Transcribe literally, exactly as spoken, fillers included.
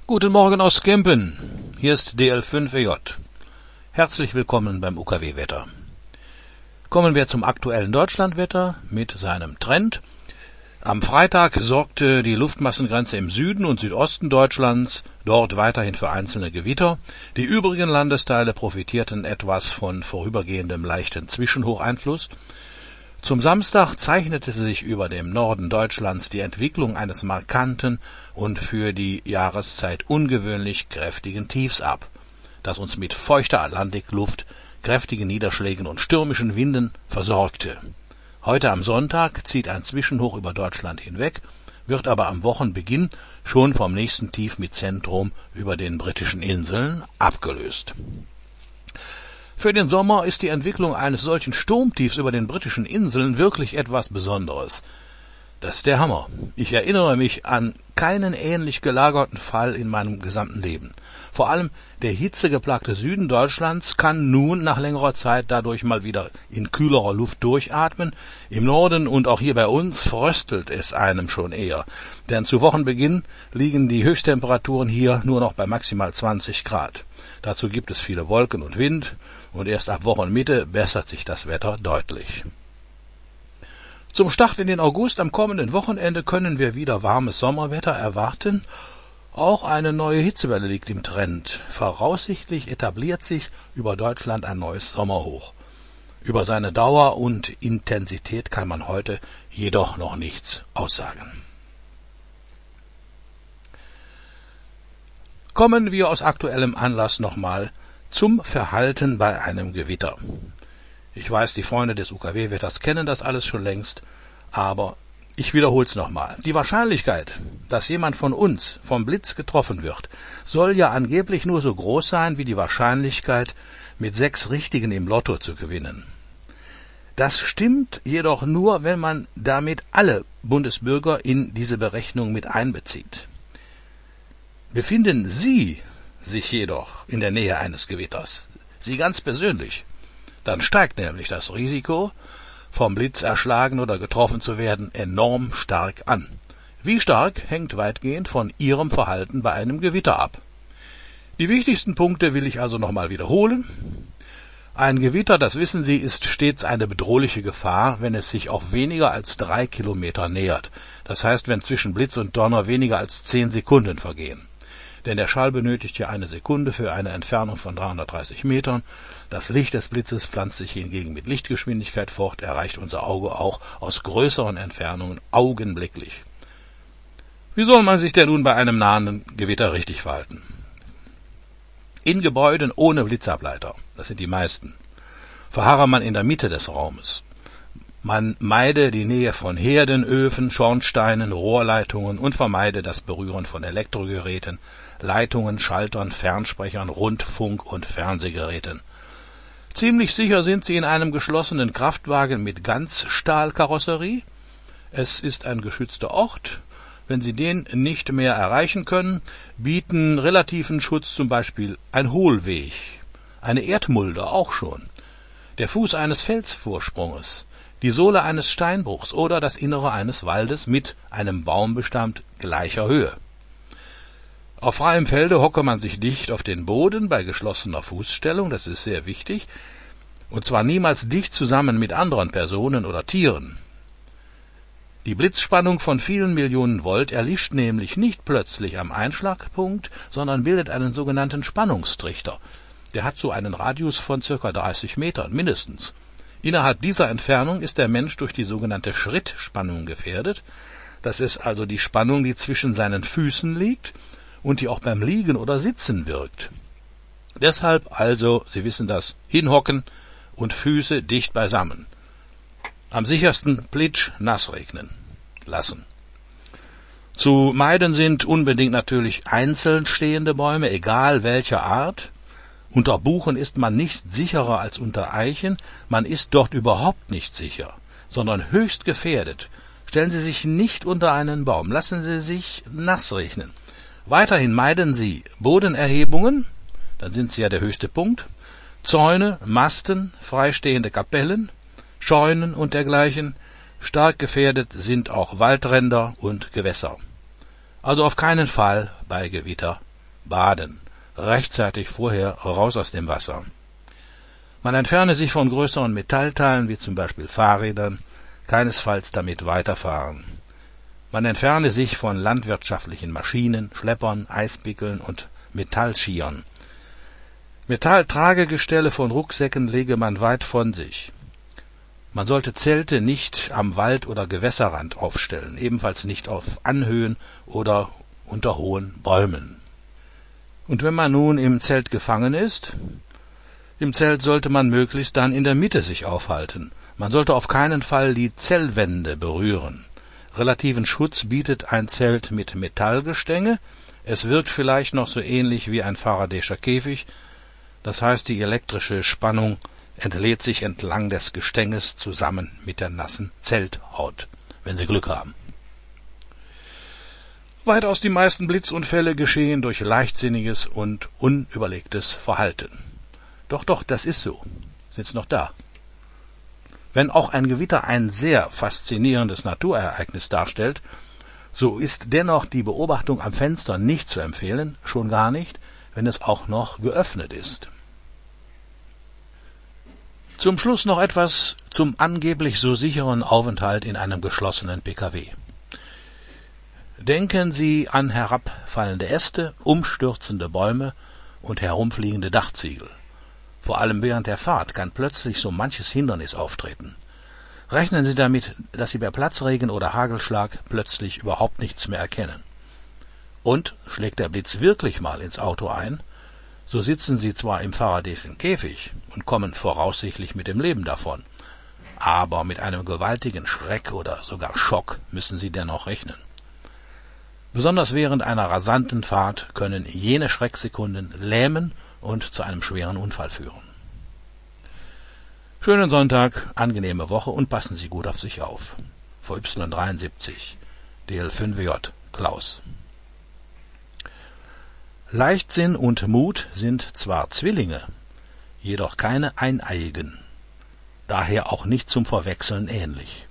Guten Morgen aus Kempen. Hier ist D L fünf E J. Herzlich willkommen beim U K W-Wetter. Kommen wir zum aktuellen Deutschlandwetter mit seinem Trend. Am Freitag sorgte die Luftmassengrenze im Süden und Südosten Deutschlands dort weiterhin für einzelne Gewitter. Die übrigen Landesteile profitierten etwas von vorübergehendem leichten Zwischenhocheinfluss. Zum Samstag zeichnete sich über dem Norden Deutschlands die Entwicklung eines markanten und für die Jahreszeit ungewöhnlich kräftigen Tiefs ab, das uns mit feuchter Atlantikluft, kräftigen Niederschlägen und stürmischen Winden versorgte. Heute am Sonntag zieht ein Zwischenhoch über Deutschland hinweg, wird aber am Wochenbeginn schon vom nächsten Tief mit Zentrum über den britischen Inseln abgelöst. Für den Sommer ist die Entwicklung eines solchen Sturmtiefs über den britischen Inseln wirklich etwas Besonderes. Das ist der Hammer. Ich erinnere mich an keinen ähnlich gelagerten Fall in meinem gesamten Leben. Vor allem der hitzegeplagte Süden Deutschlands kann nun nach längerer Zeit dadurch mal wieder in kühlerer Luft durchatmen. Im Norden und auch hier bei uns fröstelt es einem schon eher. Denn zu Wochenbeginn liegen die Höchsttemperaturen hier nur noch bei maximal zwanzig Grad. Dazu gibt es viele Wolken und Wind und erst ab Wochenmitte bessert sich das Wetter deutlich. Zum Start in den August am kommenden Wochenende können wir wieder warmes Sommerwetter erwarten. Auch eine neue Hitzewelle liegt im Trend. Voraussichtlich etabliert sich über Deutschland ein neues Sommerhoch. Über seine Dauer und Intensität kann man heute jedoch noch nichts aussagen. Kommen wir aus aktuellem Anlass nochmal zum Verhalten bei einem Gewitter. Ich weiß, die Freunde des U K W-Wetters kennen das alles schon längst, aber ich wiederhole es nochmal. Die Wahrscheinlichkeit, dass jemand von uns vom Blitz getroffen wird, soll ja angeblich nur so groß sein wie die Wahrscheinlichkeit, mit sechs Richtigen im Lotto zu gewinnen. Das stimmt jedoch nur, wenn man damit alle Bundesbürger in diese Berechnung mit einbezieht. Befinden Sie sich jedoch in der Nähe eines Gewitters, Sie ganz persönlich, dann steigt nämlich das Risiko, vom Blitz erschlagen oder getroffen zu werden, enorm stark an. Wie stark hängt weitgehend von Ihrem Verhalten bei einem Gewitter ab. Die wichtigsten Punkte will ich also nochmal wiederholen. Ein Gewitter, das wissen Sie, ist stets eine bedrohliche Gefahr, wenn es sich auf weniger als drei Kilometer nähert. Das heißt, wenn zwischen Blitz und Donner weniger als zehn Sekunden vergehen. Denn der Schall benötigt ja eine Sekunde für eine Entfernung von dreihundertdreißig Metern. Das Licht des Blitzes pflanzt sich hingegen mit Lichtgeschwindigkeit fort, erreicht unser Auge auch aus größeren Entfernungen augenblicklich. Wie soll man sich denn nun bei einem nahenden Gewitter richtig verhalten? In Gebäuden ohne Blitzableiter, das sind die meisten, verharre man in der Mitte des Raumes. Man meide die Nähe von Herden, Öfen, Schornsteinen, Rohrleitungen und vermeide das Berühren von Elektrogeräten, Leitungen, Schaltern, Fernsprechern, Rundfunk- und Fernsehgeräten. Ziemlich sicher sind Sie in einem geschlossenen Kraftwagen mit Ganzstahlkarosserie. Es ist ein geschützter Ort. Wenn Sie den nicht mehr erreichen können, bieten relativen Schutz zum Beispiel ein Hohlweg, eine Erdmulde auch schon, der Fuß eines Felsvorsprunges, die Sohle eines Steinbruchs oder das Innere eines Waldes mit einem Baumbestand gleicher Höhe. Auf freiem Felde hocke man sich dicht auf den Boden bei geschlossener Fußstellung, das ist sehr wichtig, und zwar niemals dicht zusammen mit anderen Personen oder Tieren. Die Blitzspannung von vielen Millionen Volt erlischt nämlich nicht plötzlich am Einschlagpunkt, sondern bildet einen sogenannten Spannungstrichter. Der hat so einen Radius von circa dreißig Metern mindestens. Innerhalb dieser Entfernung ist der Mensch durch die sogenannte Schrittspannung gefährdet. Das ist also die Spannung, die zwischen seinen Füßen liegt und die auch beim Liegen oder Sitzen wirkt. Deshalb also, Sie wissen das, hinhocken und Füße dicht beisammen. Am sichersten plitsch nass regnen lassen. Zu meiden sind unbedingt natürlich einzeln stehende Bäume, egal welcher Art. Unter Buchen ist man nicht sicherer als unter Eichen, man ist dort überhaupt nicht sicher, sondern höchst gefährdet. Stellen Sie sich nicht unter einen Baum, lassen Sie sich nass regnen. Weiterhin meiden Sie Bodenerhebungen, dann sind sie ja der höchste Punkt, Zäune, Masten, freistehende Kapellen, Scheunen und dergleichen. Stark gefährdet sind auch Waldränder und Gewässer. Also auf keinen Fall bei Gewitter Baden. Rechtzeitig vorher raus aus dem Wasser. Man entferne sich von größeren Metallteilen, wie zum Beispiel Fahrrädern, keinesfalls damit weiterfahren. Man entferne sich von landwirtschaftlichen Maschinen, Schleppern, Eispickeln und Metallschieren. Metalltragegestelle von Rucksäcken lege man weit von sich. Man sollte Zelte nicht am Wald- oder Gewässerrand aufstellen, ebenfalls nicht auf Anhöhen oder unter hohen Bäumen. Und wenn man nun im Zelt gefangen ist, im Zelt sollte man möglichst dann in der Mitte sich aufhalten. Man sollte auf keinen Fall die Zellwände berühren. Relativen Schutz bietet ein Zelt mit Metallgestänge. Es wirkt vielleicht noch so ähnlich wie ein Faradayscher Käfig. Das heißt, die elektrische Spannung entlädt sich entlang des Gestänges zusammen mit der nassen Zelthaut, wenn Sie Glück haben. Weitaus die meisten Blitzunfälle geschehen durch leichtsinniges und unüberlegtes Verhalten. Doch, doch, das ist so. Sitzt noch da. Wenn auch ein Gewitter ein sehr faszinierendes Naturereignis darstellt, so ist dennoch die Beobachtung am Fenster nicht zu empfehlen, schon gar nicht, wenn es auch noch geöffnet ist. Zum Schluss noch etwas zum angeblich so sicheren Aufenthalt in einem geschlossenen P K W. Denken Sie an herabfallende Äste, umstürzende Bäume und herumfliegende Dachziegel. Vor allem während der Fahrt kann plötzlich so manches Hindernis auftreten. Rechnen Sie damit, dass Sie bei Platzregen oder Hagelschlag plötzlich überhaupt nichts mehr erkennen. Und schlägt der Blitz wirklich mal ins Auto ein, so sitzen Sie zwar im Faradayschen Käfig und kommen voraussichtlich mit dem Leben davon, aber mit einem gewaltigen Schreck oder sogar Schock müssen Sie dennoch rechnen. Besonders während einer rasanten Fahrt können jene Schrecksekunden lähmen und zu einem schweren Unfall führen. Schönen Sonntag, angenehme Woche und passen Sie gut auf sich auf. V Y dreiundsiebzig, D L fünf J, Klaus. Leichtsinn und Mut sind zwar Zwillinge, jedoch keine Eineiigen, daher auch nicht zum Verwechseln ähnlich.